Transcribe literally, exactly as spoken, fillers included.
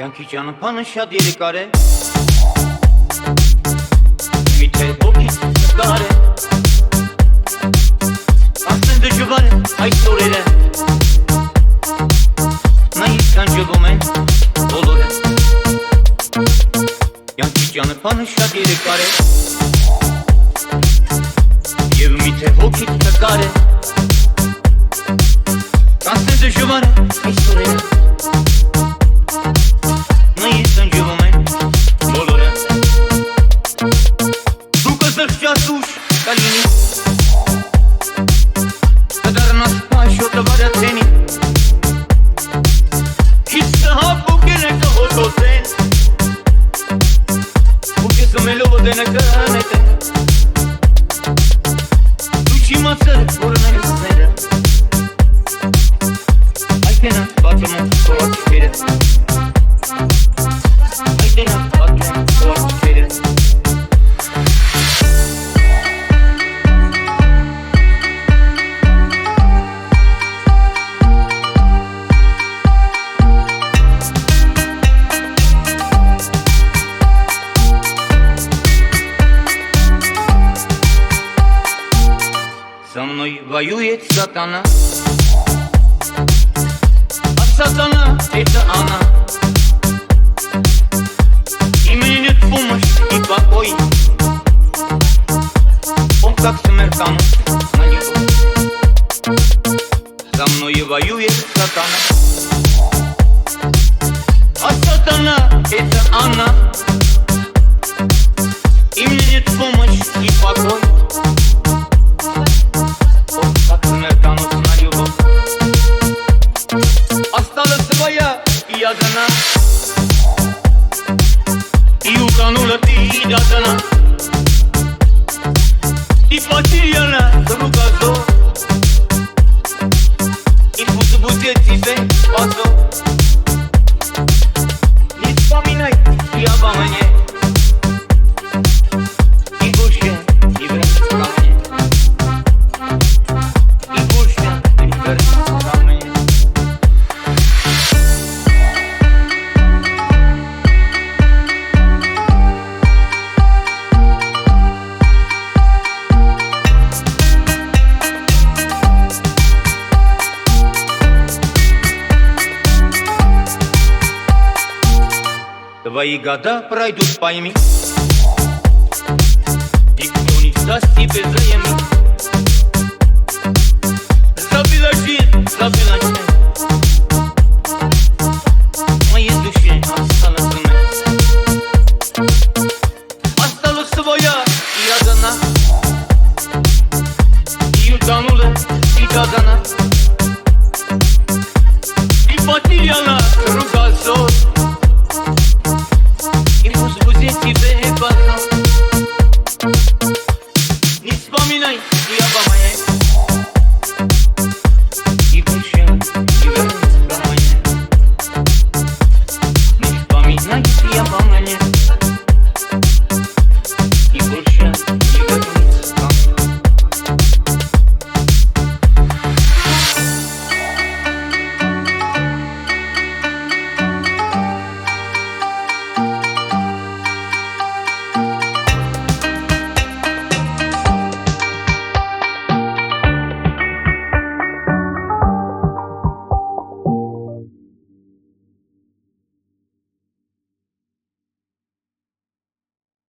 Yankicanın panı şadiri kare Mite oki kare Astăzi de juvare, hai sorele N-ai iscange lume, dolore Yankicanın panı şadiri kare Ev mite oki kare Astăzi de juvare, hai sorele N-ai iscange lume, dolore Ducă să-și asuși ca linii Dar n-a spași o tăvare atenii Și să hapu gine că o toten Uke să me lovo de necănete Duci mă țără, urmă iubire Hai că n-a bate-mă cu o cifire Hai că n-a bate-mă cu o cifire Со мной воюет сатана А сатана это она И мне нет помощи и покой Он как смертонос на него Со мной воюет сатана А сатана это она И мне нет помощи и покой Осталась твоя и одна И утонула ты и одна И потеряна друга зо И пусть будет тебе позор Не вспоминай и обо мне И больше не вернись ко мне И больше не вернись ко мне Твои года пройдут, пойми Никто не даст тебе взаимно Забыла жизнь, забыла жизнь